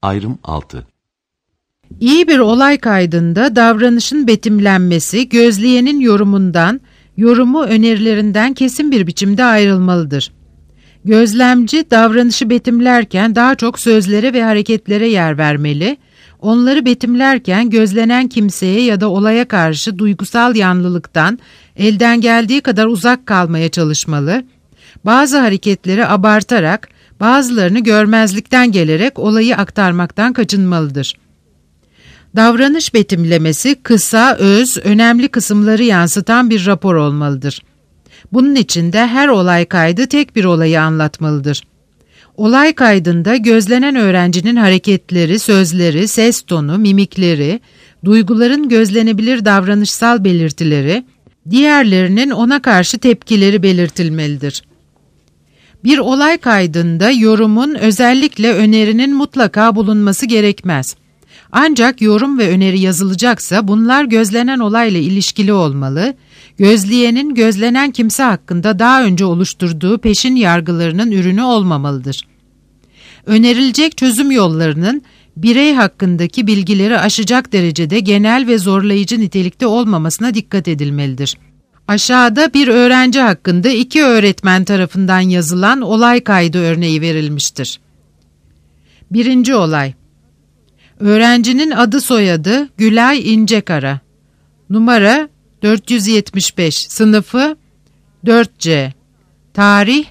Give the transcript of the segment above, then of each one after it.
Ayrım 6. İyi bir olay kaydında davranışın betimlenmesi, gözleyenin yorumundan, yorumu önerilerinden kesin bir biçimde ayrılmalıdır. Gözlemci davranışı betimlerken daha çok sözlere ve hareketlere yer vermeli, onları betimlerken gözlenen kimseye ya da olaya karşı duygusal yanlılıktan elden geldiği kadar uzak kalmaya çalışmalı, bazı hareketleri abartarak, bazılarını görmezlikten gelerek olayı aktarmaktan kaçınmalıdır. Davranış betimlemesi kısa, öz, önemli kısımları yansıtan bir rapor olmalıdır. Bunun için de her olay kaydı tek bir olayı anlatmalıdır. Olay kaydında gözlenen öğrencinin hareketleri, sözleri, ses tonu, mimikleri, duyguların gözlenebilir davranışsal belirtileri, diğerlerinin ona karşı tepkileri belirtilmelidir. Bir olay kaydında yorumun, özellikle önerinin mutlaka bulunması gerekmez. Ancak yorum ve öneri yazılacaksa bunlar gözlenen olayla ilişkili olmalı, gözleyenin gözlenen kimse hakkında daha önce oluşturduğu peşin yargılarının ürünü olmamalıdır. Önerilecek çözüm yollarının birey hakkındaki bilgileri aşacak derecede genel ve zorlayıcı nitelikte olmamasına dikkat edilmelidir. Aşağıda bir öğrenci hakkında 2 öğretmen tarafından yazılan olay kaydı örneği verilmiştir. 1. olay. Öğrencinin adı soyadı Gülay İncekara. Numara 475. Sınıfı 4C. Tarih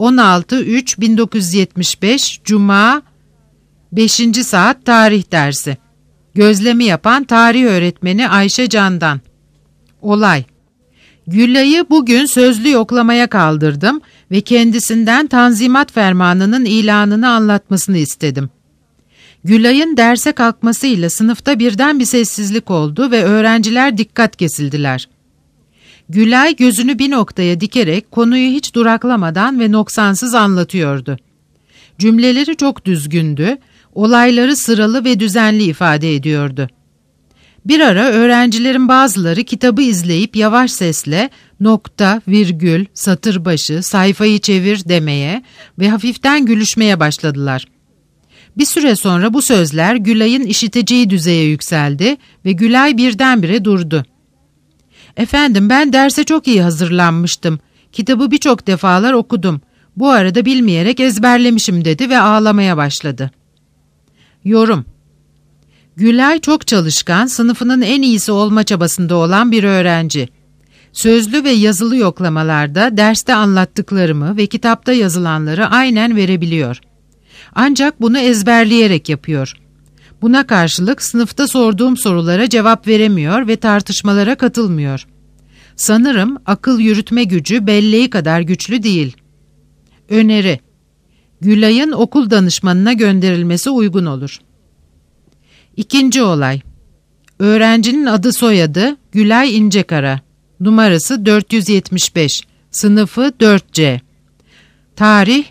16.03.1975 Cuma 5. saat tarih dersi. Gözlemi yapan tarih öğretmeni Ayşe Candan. Olay. Gülay'ı bugün sözlü yoklamaya kaldırdım ve kendisinden Tanzimat Fermanı'nın ilanını anlatmasını istedim. Gülay'ın derse kalkmasıyla sınıfta birden bir sessizlik oldu ve öğrenciler dikkat kesildiler. Gülay gözünü bir noktaya dikerek konuyu hiç duraklamadan ve noksansız anlatıyordu. Cümleleri çok düzgündü, olayları sıralı ve düzenli ifade ediyordu. Bir ara öğrencilerin bazıları kitabı izleyip yavaş sesle nokta, virgül, satır başı, sayfayı çevir demeye ve hafiften gülüşmeye başladılar. Bir süre sonra bu sözler Gülay'ın işiteceği düzeye yükseldi ve Gülay birdenbire durdu. "Efendim, ben derse çok iyi hazırlanmıştım. Kitabı birçok defalar okudum. Bu arada bilmeyerek ezberlemişim" dedi ve ağlamaya başladı. Yorum. Gülay çok çalışkan, sınıfının en iyisi olma çabasında olan bir öğrenci. Sözlü ve yazılı yoklamalarda derste anlattıklarımı ve kitapta yazılanları aynen verebiliyor. Ancak bunu ezberleyerek yapıyor. Buna karşılık sınıfta sorduğum sorulara cevap veremiyor ve tartışmalara katılmıyor. Sanırım akıl yürütme gücü belleği kadar güçlü değil. Öneri. Gülay'ın okul danışmanına gönderilmesi uygun olur. 2. olay. Öğrencinin adı soyadı Gülay İncekara. Numarası 475. Sınıfı 4C. Tarih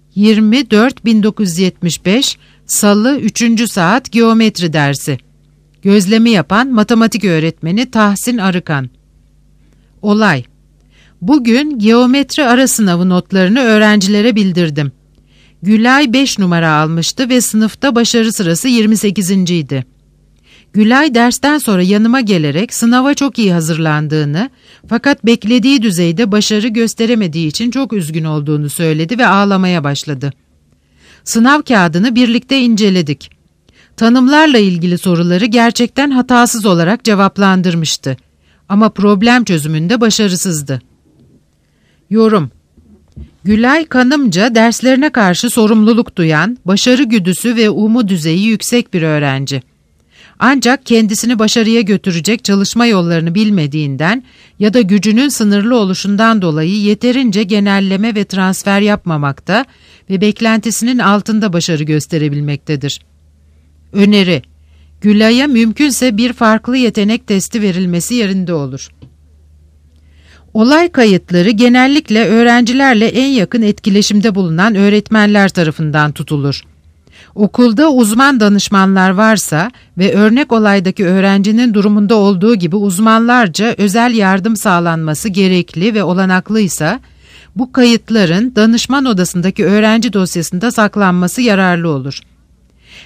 24.1975 Salı 3. saat geometri dersi. Gözlemi yapan matematik öğretmeni Tahsin Arıkan. Olay. Bugün geometri ara sınavı notlarını öğrencilere bildirdim. Gülay 5 numara almıştı ve sınıfta başarı sırası 28. idi. Gülay dersten sonra yanıma gelerek sınava çok iyi hazırlandığını fakat beklediği düzeyde başarı gösteremediği için çok üzgün olduğunu söyledi ve ağlamaya başladı. Sınav kağıdını birlikte inceledik. Tanımlarla ilgili soruları gerçekten hatasız olarak cevaplandırmıştı. Ama problem çözümünde başarısızdı. Yorum. Gülay kanımca derslerine karşı sorumluluk duyan, başarı güdüsü ve umudu düzeyi yüksek bir öğrenci. Ancak kendisini başarıya götürecek çalışma yollarını bilmediğinden ya da gücünün sınırlı oluşundan dolayı yeterince genelleme ve transfer yapmamakta ve beklentisinin altında başarı gösterebilmektedir. Öneri. Gülay'a mümkünse bir farklı yetenek testi verilmesi yerinde olur. Olay kayıtları genellikle öğrencilerle en yakın etkileşimde bulunan öğretmenler tarafından tutulur. Okulda uzman danışmanlar varsa ve örnek olaydaki öğrencinin durumunda olduğu gibi uzmanlarca özel yardım sağlanması gerekli ve olanaklıysa, bu kayıtların danışman odasındaki öğrenci dosyasında saklanması yararlı olur.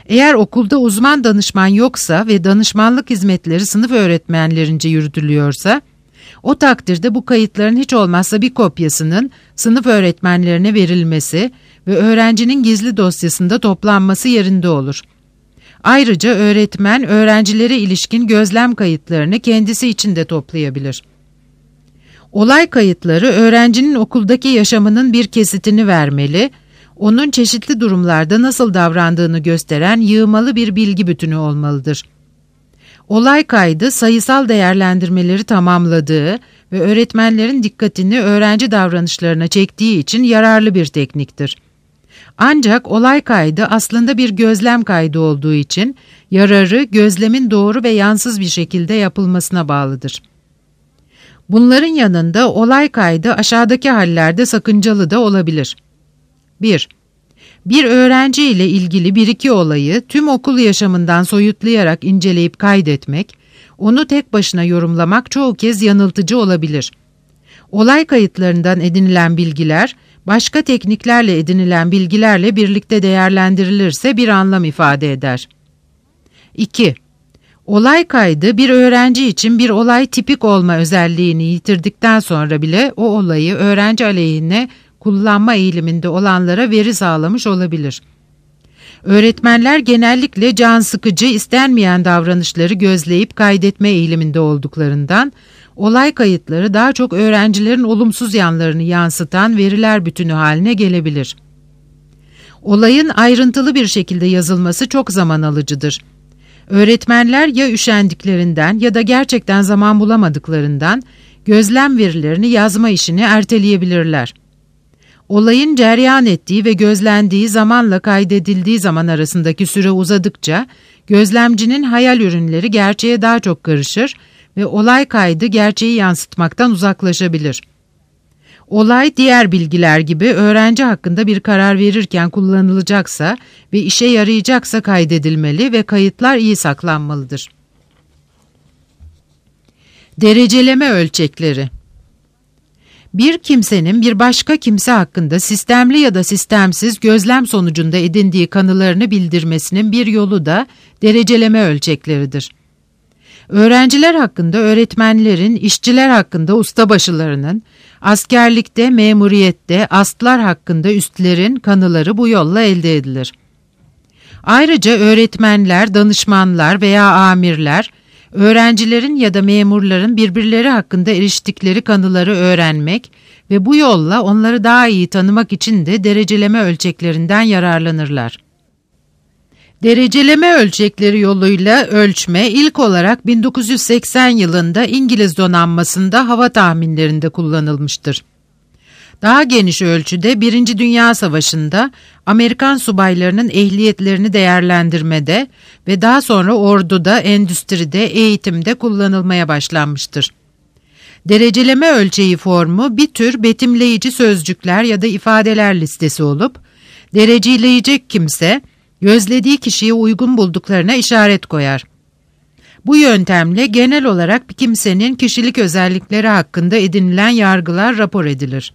Eğer okulda uzman danışman yoksa ve danışmanlık hizmetleri sınıf öğretmenlerince yürütülüyorsa, o takdirde bu kayıtların hiç olmazsa bir kopyasının sınıf öğretmenlerine verilmesi ve öğrencinin gizli dosyasında toplanması yerinde olur. Ayrıca öğretmen öğrencilere ilişkin gözlem kayıtlarını kendisi için de toplayabilir. Olay kayıtları öğrencinin okuldaki yaşamının bir kesitini vermeli, onun çeşitli durumlarda nasıl davrandığını gösteren yığmalı bir bilgi bütünü olmalıdır. Olay kaydı sayısal değerlendirmeleri tamamladığı ve öğretmenlerin dikkatini öğrenci davranışlarına çektiği için yararlı bir tekniktir. Ancak olay kaydı aslında bir gözlem kaydı olduğu için yararı gözlemin doğru ve yansız bir şekilde yapılmasına bağlıdır. Bunların yanında olay kaydı aşağıdaki hallerde sakıncalı da olabilir. 1. Bir öğrenci ile ilgili bir iki olayı tüm okul yaşamından soyutlayarak inceleyip kaydetmek, onu tek başına yorumlamak çoğu kez yanıltıcı olabilir. Olay kayıtlarından edinilen bilgiler, başka tekniklerle edinilen bilgilerle birlikte değerlendirilirse bir anlam ifade eder. 2. Olay kaydı bir öğrenci için bir olay tipik olma özelliğini yitirdikten sonra bile o olayı öğrenci aleyhine kullanma eğiliminde olanlara veri sağlamış olabilir. Öğretmenler genellikle can sıkıcı, istenmeyen davranışları gözleyip kaydetme eğiliminde olduklarından, olay kayıtları daha çok öğrencilerin olumsuz yanlarını yansıtan veriler bütünü haline gelebilir. Olayın ayrıntılı bir şekilde yazılması çok zaman alıcıdır. Öğretmenler ya üşendiklerinden ya da gerçekten zaman bulamadıklarından gözlem verilerini yazma işini erteleyebilirler. Olayın cereyan ettiği ve gözlendiği zamanla kaydedildiği zaman arasındaki süre uzadıkça gözlemcinin hayal ürünleri gerçeğe daha çok karışır ve olay kaydı gerçeği yansıtmaktan uzaklaşabilir. Olay diğer bilgiler gibi öğrenci hakkında bir karar verirken kullanılacaksa ve işe yarayacaksa kaydedilmeli ve kayıtlar iyi saklanmalıdır. Dereceleme ölçekleri. Bir kimsenin bir başka kimse hakkında sistemli ya da sistemsiz gözlem sonucunda edindiği kanılarını bildirmesinin bir yolu da dereceleme ölçekleridir. Öğrenciler hakkında öğretmenlerin, işçiler hakkında ustabaşılarının, askerlikte, memuriyette, astlar hakkında üstlerin kanıları bu yolla elde edilir. Ayrıca öğretmenler, danışmanlar veya amirler, öğrencilerin ya da memurların birbirleri hakkında eriştikleri kanıları öğrenmek ve bu yolla onları daha iyi tanımak için de dereceleme ölçeklerinden yararlanırlar. Dereceleme ölçekleri yoluyla ölçme ilk olarak 1980 yılında İngiliz donanmasında hava tahminlerinde kullanılmıştır. Daha geniş ölçüde 1. Dünya Savaşı'nda Amerikan subaylarının ehliyetlerini değerlendirmede ve daha sonra orduda, endüstride, eğitimde kullanılmaya başlanmıştır. Dereceleme ölçeği formu bir tür betimleyici sözcükler ya da ifadeler listesi olup, dereceleyecek kimse, gözlediği kişiyi uygun bulduklarına işaret koyar. Bu yöntemle genel olarak bir kimsenin kişilik özellikleri hakkında edinilen yargılar rapor edilir.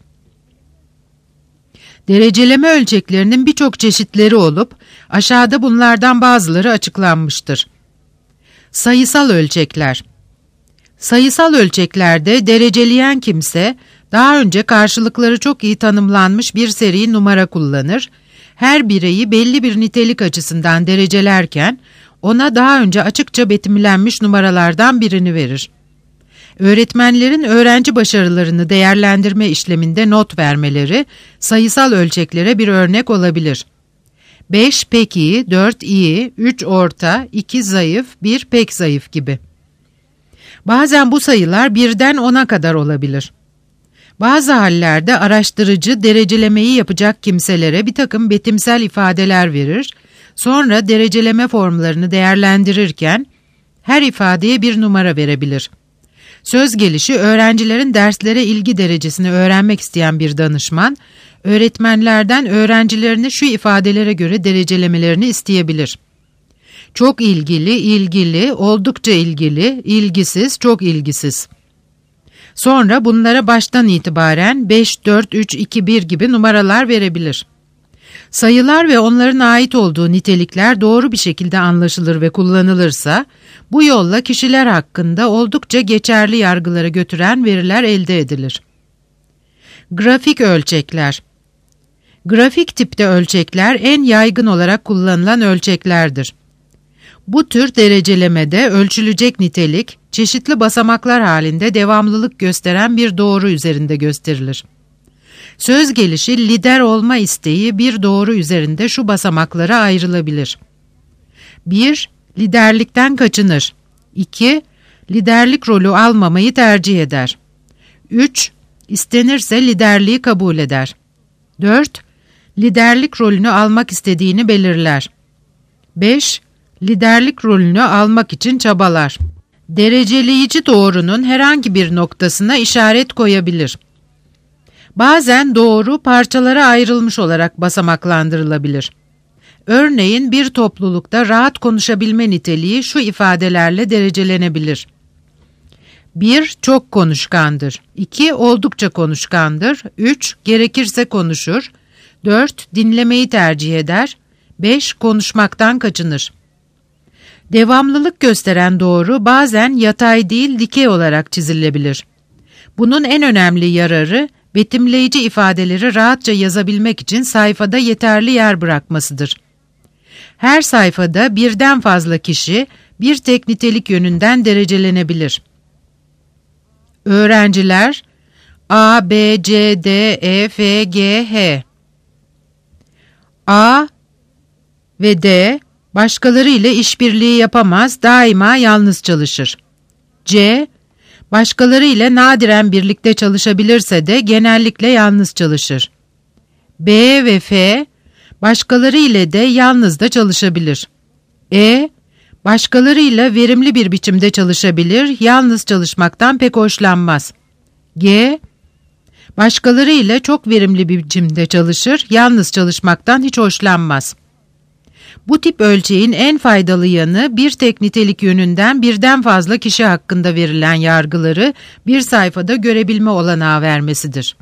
Dereceleme ölçeklerinin birçok çeşitleri olup, aşağıda bunlardan bazıları açıklanmıştır. Sayısal ölçekler. Sayısal ölçeklerde dereceleyen kimse, daha önce karşılıkları çok iyi tanımlanmış bir seri numara kullanır, her bireyi belli bir nitelik açısından derecelerken, ona daha önce açıkça betimlenmiş numaralardan birini verir. Öğretmenlerin öğrenci başarılarını değerlendirme işleminde not vermeleri sayısal ölçeklere bir örnek olabilir. 5 pek iyi, 4 iyi, 3 orta, 2 zayıf, 1 pek zayıf gibi. Bazen bu sayılar 1'den 10'a kadar olabilir. Bazı hallerde araştırıcı derecelemeyi yapacak kimselere bir takım betimsel ifadeler verir, sonra dereceleme formlarını değerlendirirken her ifadeye bir numara verebilir. Söz gelişi öğrencilerin derslere ilgi derecesini öğrenmek isteyen bir danışman, öğretmenlerden öğrencilerini şu ifadelere göre derecelemelerini isteyebilir. Çok ilgili, ilgili, oldukça ilgili, ilgisiz, çok ilgisiz. Sonra bunlara baştan itibaren 5, 4, 3, 2, 1 gibi numaralar verebilir. Sayılar ve onların ait olduğu nitelikler doğru bir şekilde anlaşılır ve kullanılırsa, bu yolla kişiler hakkında oldukça geçerli yargılara götüren veriler elde edilir. Grafik ölçekler. Grafik tipte ölçekler en yaygın olarak kullanılan ölçeklerdir. Bu tür derecelemede ölçülecek nitelik, çeşitli basamaklar halinde devamlılık gösteren bir doğru üzerinde gösterilir. Söz gelişi lider olma isteği bir doğru üzerinde şu basamaklara ayrılabilir. 1. Liderlikten kaçınır. 2. Liderlik rolü almamayı tercih eder. 3. İstenirse liderliği kabul eder. 4. Liderlik rolünü almak istediğini belirler. 5. Liderlik rolünü almak için çabalar. Dereceleyici doğrunun herhangi bir noktasına işaret koyabilir. Bazen doğru parçalara ayrılmış olarak basamaklandırılabilir. Örneğin bir toplulukta rahat konuşabilme niteliği şu ifadelerle derecelenebilir. 1. Çok konuşkandır. 2. Oldukça konuşkandır. 3. Gerekirse konuşur. 4. Dinlemeyi tercih eder. 5. Konuşmaktan kaçınır. Devamlılık gösteren doğru bazen yatay değil dikey olarak çizilebilir. Bunun en önemli yararı, betimleyici ifadeleri rahatça yazabilmek için sayfada yeterli yer bırakmasıdır. Her sayfada birden fazla kişi bir tek nitelik yönünden derecelenebilir. Öğrenciler A, B, C, D, E, F, G, H. A ve D başkaları ile işbirliği yapamaz, daima yalnız çalışır. C, başkaları ile nadiren birlikte çalışabilirse de genellikle yalnız çalışır. B ve F, başkaları ile de yalnız da çalışabilir. E, başkalarıyla verimli bir biçimde çalışabilir, yalnız çalışmaktan pek hoşlanmaz. G, başkaları ile çok verimli bir biçimde çalışır, yalnız çalışmaktan hiç hoşlanmaz. Bu tip ölçeğin en faydalı yanı bir tek nitelik yönünden birden fazla kişi hakkında verilen yargıları bir sayfada görebilme olanağı vermesidir.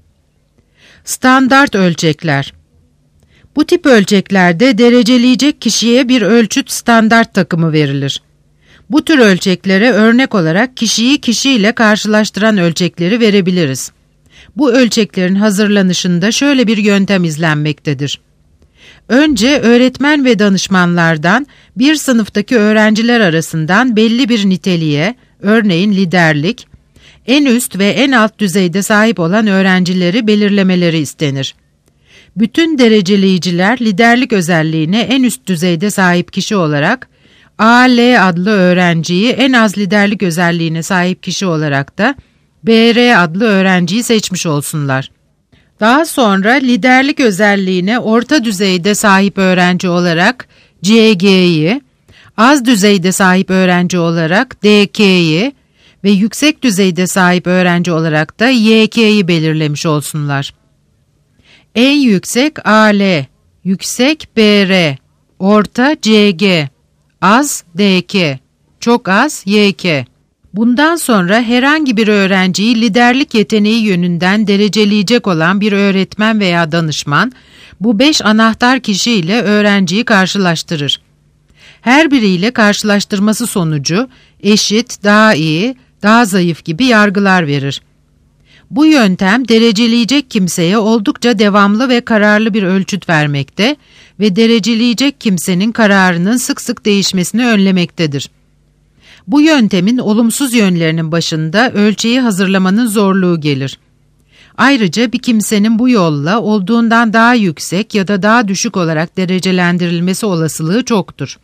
Standart ölçekler. Bu tip ölçeklerde dereceleyecek kişiye bir ölçüt standart takımı verilir. Bu tür ölçeklere örnek olarak kişiyi kişiyle karşılaştıran ölçekleri verebiliriz. Bu ölçeklerin hazırlanışında şöyle bir yöntem izlenmektedir. Önce öğretmen ve danışmanlardan bir sınıftaki öğrenciler arasından belli bir niteliğe, örneğin liderlik, en üst ve en alt düzeyde sahip olan öğrencileri belirlemeleri istenir. Bütün dereceleyiciler liderlik özelliğine en üst düzeyde sahip kişi olarak, A.L. adlı öğrenciyi en az liderlik özelliğine sahip kişi olarak da B.R. adlı öğrenciyi seçmiş olsunlar. Daha sonra liderlik özelliğine orta düzeyde sahip öğrenci olarak C.G.'yi, az düzeyde sahip öğrenci olarak D.K.'yi ve yüksek düzeyde sahip öğrenci olarak da Y.K.'yi belirlemiş olsunlar. En yüksek A.L., yüksek B.R., orta C.G., az D.K., çok az Y.K. Bundan sonra herhangi bir öğrenciyi liderlik yeteneği yönünden dereceleyecek olan bir öğretmen veya danışman, bu 5 anahtar kişiyle öğrenciyi karşılaştırır. Her biriyle karşılaştırması sonucu eşit, daha iyi, daha zayıf gibi yargılar verir. Bu yöntem dereceleyecek kimseye oldukça devamlı ve kararlı bir ölçüt vermekte ve dereceleyecek kimsenin kararının sık sık değişmesini önlemektedir. Bu yöntemin olumsuz yönlerinin başında ölçeği hazırlamanın zorluğu gelir. Ayrıca bir kimsenin bu yolla olduğundan daha yüksek ya da daha düşük olarak derecelendirilmesi olasılığı çoktur.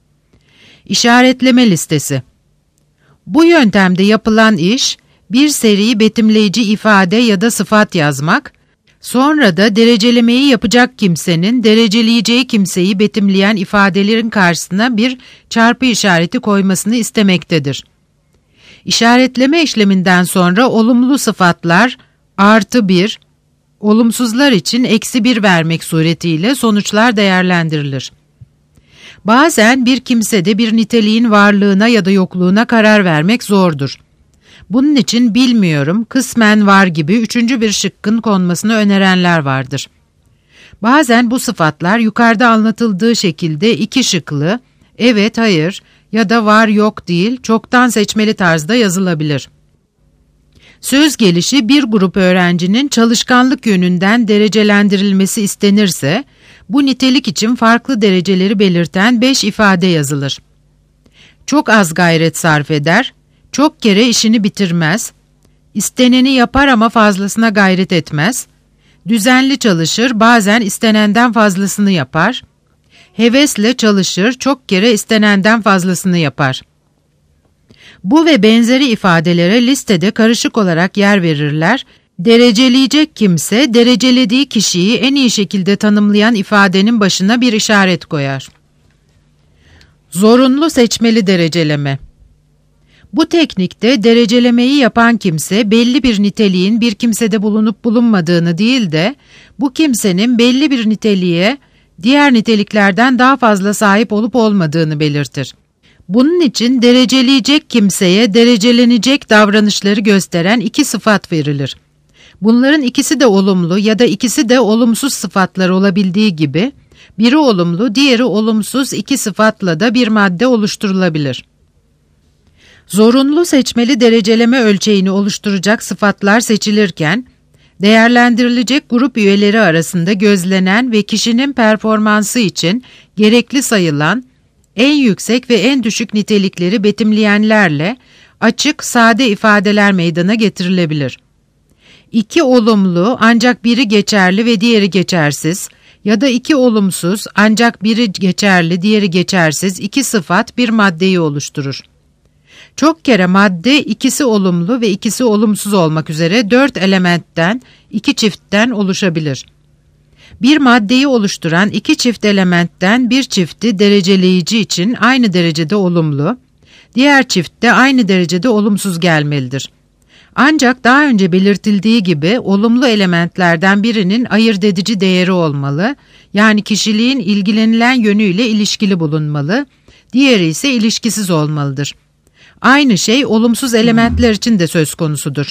İşaretleme listesi. Bu yöntemde yapılan iş, bir seri betimleyici ifade ya da sıfat yazmak, sonra da derecelemeyi yapacak kimsenin dereceleyeceği kimseyi betimleyen ifadelerin karşısına bir çarpı işareti koymasını istemektedir. İşaretleme işleminden sonra olumlu sıfatlar +1, olumsuzlar için -1 vermek suretiyle sonuçlar değerlendirilir. Bazen bir kimsede bir niteliğin varlığına ya da yokluğuna karar vermek zordur. Bunun için bilmiyorum, kısmen var gibi üçüncü bir şıkkın konmasını önerenler vardır. Bazen bu sıfatlar yukarıda anlatıldığı şekilde iki şıklı, evet, hayır ya da var yok değil, çoktan seçmeli tarzda yazılabilir. Söz gelişi bir grup öğrencinin çalışkanlık yönünden derecelendirilmesi istenirse, bu nitelik için farklı dereceleri belirten 5 ifade yazılır. Çok az gayret sarf eder, çok kere işini bitirmez, isteneni yapar ama fazlasına gayret etmez, düzenli çalışır, bazen istenenden fazlasını yapar, hevesle çalışır, çok kere istenenden fazlasını yapar. Bu ve benzeri ifadelere listede karışık olarak yer verirler. Dereceleyecek kimse, derecelediği kişiyi en iyi şekilde tanımlayan ifadenin başına bir işaret koyar. Zorunlu seçmeli dereceleme. Bu teknikte derecelemeyi yapan kimse belli bir niteliğin bir kimsede bulunup bulunmadığını değil de bu kimsenin belli bir niteliğe diğer niteliklerden daha fazla sahip olup olmadığını belirtir. Bunun için dereceleyecek kimseye derecelenecek davranışları gösteren iki sıfat verilir. Bunların ikisi de olumlu ya da ikisi de olumsuz sıfatlar olabildiği gibi, biri olumlu, diğeri olumsuz iki sıfatla da bir madde oluşturulabilir. Zorunlu seçmeli dereceleme ölçeğini oluşturacak sıfatlar seçilirken, değerlendirilecek grup üyeleri arasında gözlenen ve kişinin performansı için gerekli sayılan en yüksek ve en düşük nitelikleri betimleyenlerle açık, sade ifadeler meydana getirilebilir. İki olumlu ancak biri geçerli ve diğeri geçersiz ya da iki olumsuz ancak biri geçerli, diğeri geçersiz iki sıfat bir maddeyi oluşturur. Çok kere madde ikisi olumlu ve ikisi olumsuz olmak üzere 4 elementten, 2 çiftten oluşabilir. Bir maddeyi oluşturan iki çift elementten bir çifti dereceleyici için aynı derecede olumlu, diğer çiftte aynı derecede olumsuz gelmelidir. Ancak daha önce belirtildiği gibi olumlu elementlerden birinin ayırt edici değeri olmalı, yani kişiliğin ilgilenilen yönüyle ilişkili bulunmalı, diğeri ise ilişkisiz olmalıdır. Aynı şey olumsuz elementler için de söz konusudur.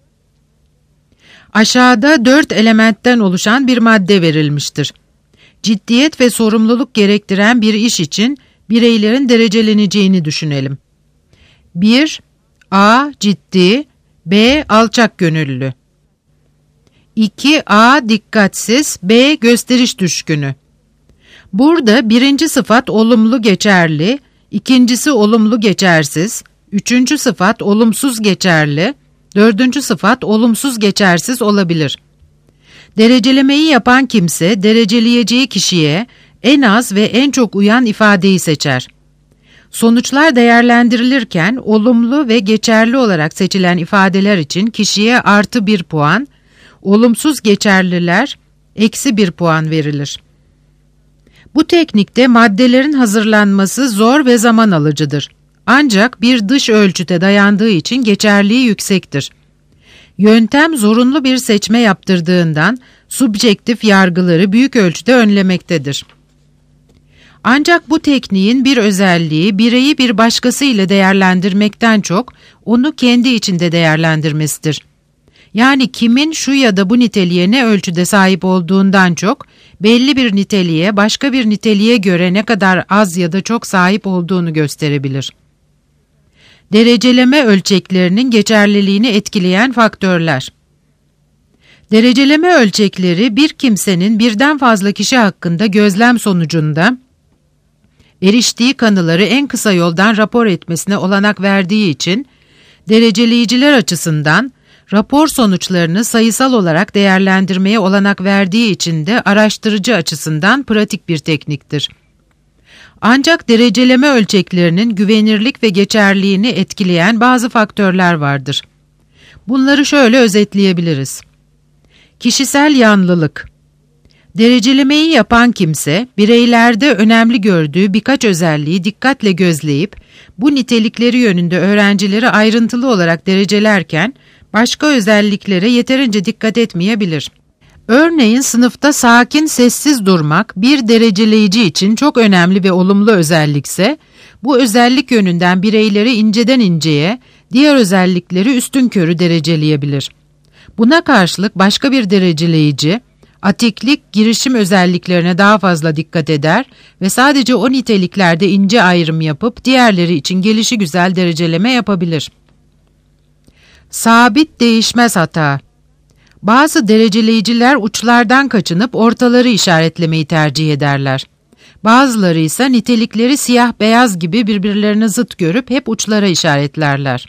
Aşağıda 4 elementten oluşan bir madde verilmiştir. Ciddiyet ve sorumluluk gerektiren bir iş için bireylerin dereceleneceğini düşünelim. 1. A. Ciddi, B. Alçak gönüllü. 2. A. Dikkatsiz, B. Gösteriş düşkünü. Burada birinci sıfat olumlu geçerli, ikincisi olumlu geçersiz, üçüncü sıfat olumsuz geçerli, dördüncü sıfat olumsuz geçersiz olabilir. Derecelemeyi yapan kimse dereceleyeceği kişiye en az ve en çok uyan ifadeyi seçer. Sonuçlar değerlendirilirken olumlu ve geçerli olarak seçilen ifadeler için kişiye artı 1 puan, olumsuz geçerliler eksi 1 puan verilir. Bu teknikte maddelerin hazırlanması zor ve zaman alıcıdır. Ancak bir dış ölçüte dayandığı için geçerliği yüksektir. Yöntem zorunlu bir seçme yaptırdığından subjektif yargıları büyük ölçüde önlemektedir. Ancak bu tekniğin bir özelliği bireyi bir başkası ile değerlendirmekten çok onu kendi içinde değerlendirmesidir. Yani kimin şu ya da bu niteliğe ne ölçüde sahip olduğundan çok belli bir niteliğe başka bir niteliğe göre ne kadar az ya da çok sahip olduğunu gösterebilir. Dereceleme ölçeklerinin geçerliliğini etkileyen faktörler. Dereceleme ölçekleri bir kimsenin birden fazla kişi hakkında gözlem sonucunda eriştiği kanıları en kısa yoldan rapor etmesine olanak verdiği için dereceleyiciler açısından rapor sonuçlarını sayısal olarak değerlendirmeye olanak verdiği için de araştırıcı açısından pratik bir tekniktir. Ancak dereceleme ölçeklerinin güvenirlik ve geçerliliğini etkileyen bazı faktörler vardır. Bunları şöyle özetleyebiliriz. Kişisel yanlılık. Derecelemeyi yapan kimse, bireylerde önemli gördüğü birkaç özelliği dikkatle gözleyip, bu nitelikleri yönünde öğrencileri ayrıntılı olarak derecelerken, başka özelliklere yeterince dikkat etmeyebilir. Örneğin sınıfta sakin, sessiz durmak bir dereceleyici için çok önemli ve olumlu özellikse, bu özellik yönünden bireyleri inceden inceye, diğer özellikleri üstünkörü dereceleyebilir. Buna karşılık başka bir dereceleyici, Atiklik, girişim özelliklerine daha fazla dikkat eder ve sadece o niteliklerde ince ayrım yapıp diğerleri için gelişigüzel dereceleme yapabilir. Sabit değişmez hata. Bazı dereceleyiciler uçlardan kaçınıp ortaları işaretlemeyi tercih ederler. Bazıları ise nitelikleri siyah beyaz gibi birbirlerine zıt görüp hep uçlara işaretlerler.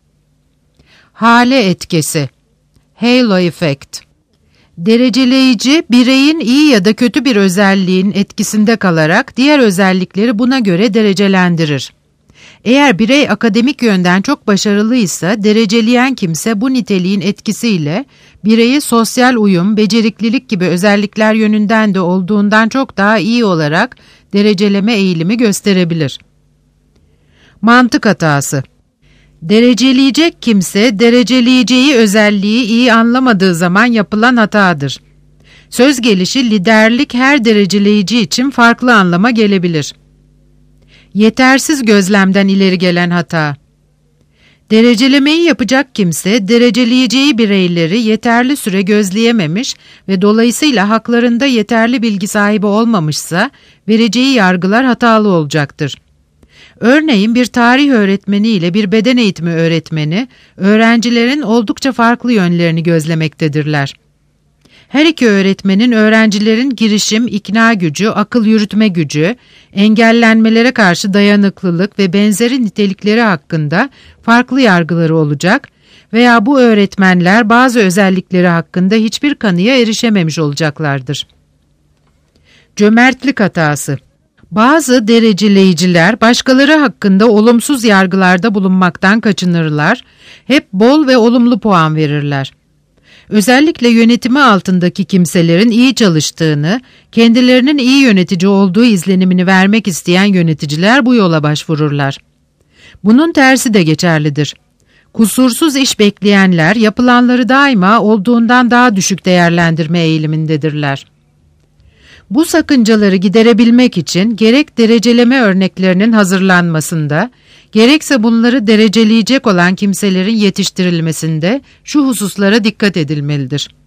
Hale etkisi. Halo effect. Dereceleyici, bireyin iyi ya da kötü bir özelliğin etkisinde kalarak diğer özellikleri buna göre derecelendirir. Eğer birey akademik yönden çok başarılıysa, dereceleyen kimse bu niteliğin etkisiyle bireyi sosyal uyum, beceriklilik gibi özellikler yönünden de olduğundan çok daha iyi olarak dereceleme eğilimi gösterebilir. Mantık hatası. Dereceleyecek kimse, dereceleyeceği özelliği iyi anlamadığı zaman yapılan hatadır. Söz gelişi liderlik her dereceleyici için farklı anlama gelebilir. Yetersiz gözlemden ileri gelen hata. Derecelemeyi yapacak kimse, dereceleyeceği bireyleri yeterli süre gözleyememiş ve dolayısıyla haklarında yeterli bilgi sahibi olmamışsa, vereceği yargılar hatalı olacaktır. Örneğin bir tarih öğretmeni ile bir beden eğitimi öğretmeni, öğrencilerin oldukça farklı yönlerini gözlemektedirler. Her iki öğretmenin öğrencilerin girişim, ikna gücü, akıl yürütme gücü, engellenmelere karşı dayanıklılık ve benzeri nitelikleri hakkında farklı yargıları olacak veya bu öğretmenler bazı özellikleri hakkında hiçbir kanıya erişememiş olacaklardır. Cömertlik hatası. Bazı dereceleyiciler başkaları hakkında olumsuz yargılarda bulunmaktan kaçınırlar, hep bol ve olumlu puan verirler. Özellikle yönetimi altındaki kimselerin iyi çalıştığını, kendilerinin iyi yönetici olduğu izlenimini vermek isteyen yöneticiler bu yola başvururlar. Bunun tersi de geçerlidir. Kusursuz iş bekleyenler yapılanları daima olduğundan daha düşük değerlendirme eğilimindedirler. Bu sakıncaları giderebilmek için gerek dereceleme örneklerinin hazırlanmasında, gerekse bunları dereceleyecek olan kimselerin yetiştirilmesinde şu hususlara dikkat edilmelidir.